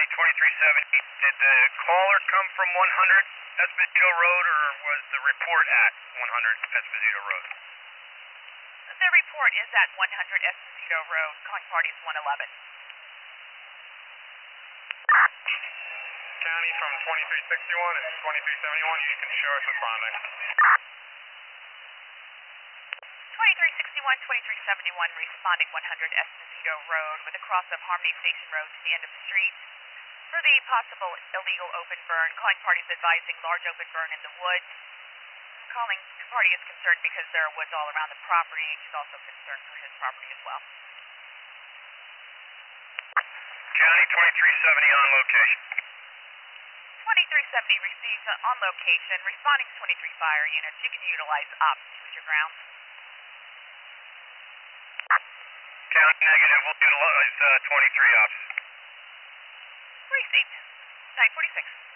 2370, did the caller come from 100 Esposito Road, or was the report at 100 Esposito Road? The report is at 100 Esposito Road. Calling party is 111. County from 2361 and 2371, you can show us responding. 2361, 2371, responding 100 Esposito Road with a cross of Harmony Station Road to the end of the street. For the possible illegal open burn, calling party is advising large open burn in the woods. Calling party is concerned because there are woods all around the property. He's also concerned for his property as well. County 2370 on location. 2370 received on location. Responding to 23 fire units. You can utilize Ops 2 as your ground. County negative, we'll utilize 23 Ops. Received. 946.